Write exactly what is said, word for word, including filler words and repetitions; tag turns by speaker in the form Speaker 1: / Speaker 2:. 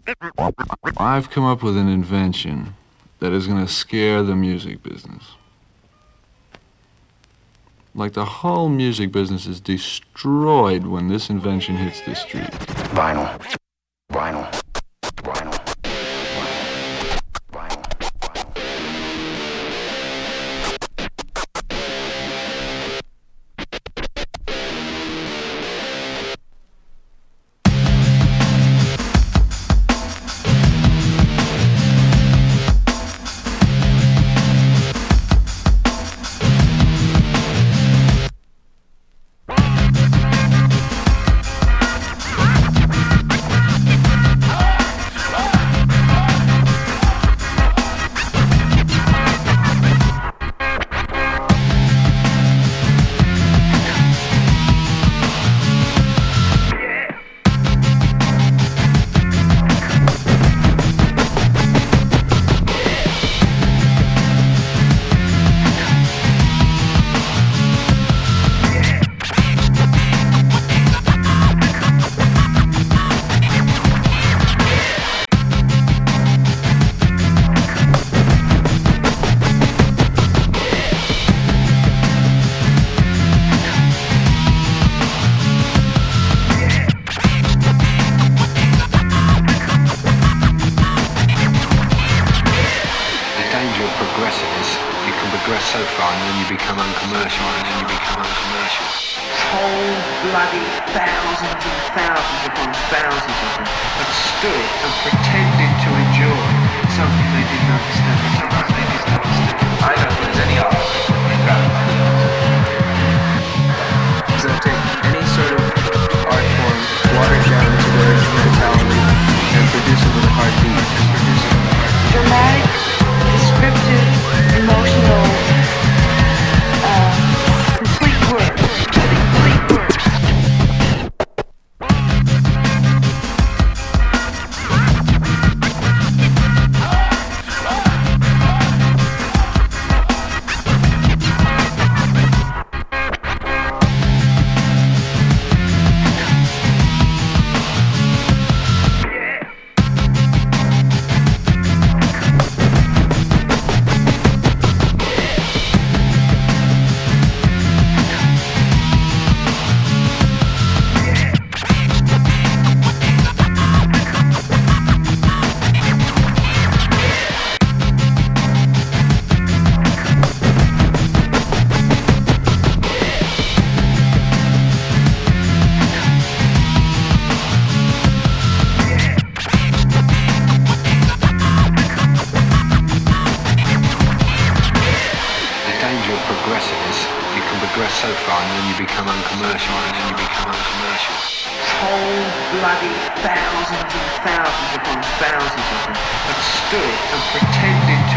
Speaker 1: I've come up with an invention that is going to scare the music business. Like the whole music business is destroyed when this invention hits the street.
Speaker 2: Vinyl. Vinyl. Vinyl.
Speaker 3: So far, and then you become uncommercial, and then you become uncommercial.
Speaker 4: Whole bloody thousands and thousands upon thousands of them have stood and pretended to enjoy something they didn't understand. Something they didn't understand.
Speaker 5: I don't think there's any art without
Speaker 4: So take any sort of art form, water it down to their instrumentality, and produce it with a heartbeat. And produce it with a heartbeat.
Speaker 6: Dramatic, descriptive, emotional. Complete work. Complete work.
Speaker 3: So far, and then you become uncommercial, and then you become uncommercial.
Speaker 4: Whole bloody thousands and thousands upon thousands of them have stood and pretended to